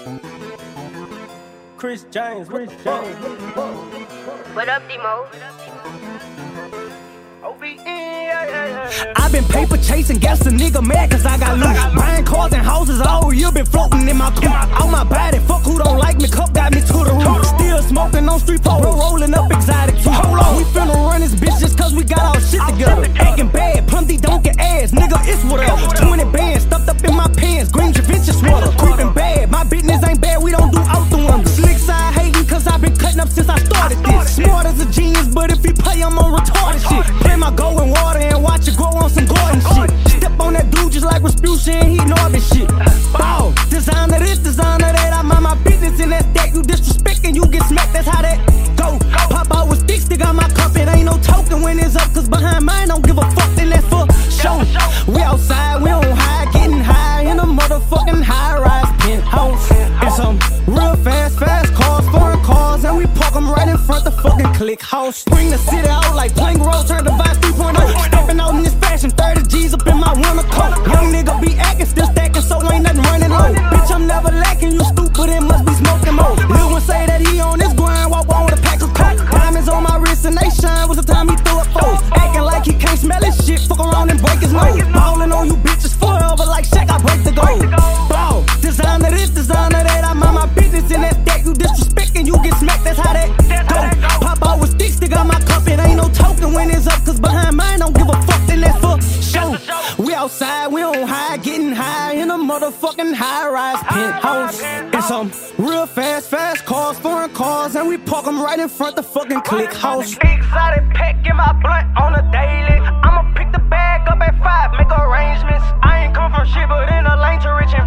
Chris James. What up, D-Mo? I've been paper chasing, guess a nigga mad cause I got loot. Buying cars and houses all year, been floating in my coupe. On my body, fuck who don't like me, cup got me to the roof. Still smoking on street pole, rolling up exotic too. Hold on, we finna run this bitch just cause we got our shit together. Acting bad, punty donkey ass, nigga, it's whatever. 20 bands stuffed up in my pants, green Javinci sweater. Creeping bad, my business ain't bad, we don't do out the window. Slick side hating cause I've been cutting up since I started this. Smart as a genius, but if he play, I'm on retarded shit. Play my go in water and watch it grow on some garden shit. Step on that dude just like Rasputin, he know this shit. Ball, designer this, designer that, I'm on my business and that's that. You disrespecting, you get smacked, that's how that go. Pop out with sticks, stick on my cup, it ain't no token when it's up, cause behind mine don't give a fuck, then that's for show. We outside, we on high, getting high in a motherfucking high-rise penthouse. And some real fast cars, foreign cars, and we park them right in front the fucking click house. Bring the city out like Plank Road, turn the Vice 3.0. Stepping out in this fashion, 30 G's up in my winter coat. Young nigga be acting, still stacking, so ain't nothing running low. Bitch, I'm never lacking, you stupid, it must be smoking more. Lil' one say that he on his grind, walk on with a pack of coke. Diamonds on my wrist and they shine, was the time he threw up foes. Acting like he can't smell his shit, fuck around and break his nose. Ballin' on you bitches forever like Shaq, I break the goal. Ball, designer this, designer that, I'm on my business and that's that. You disrespecting, you get smacked, that's how that go. Pop out with sticks, stick on my cup, it ain't no token when it's up, cause behind mine don't give a fuck, then that's for show. We outside, we on high, getting high in a motherfucking high-rise penthouse. And some real fast cars, foreign cars, and we park them right in front the fucking click house. Exotic pack in my blunt on a daily. I'ma pick the bag up at 5, make arrangements. I ain't come from shit, but in a lane to rich and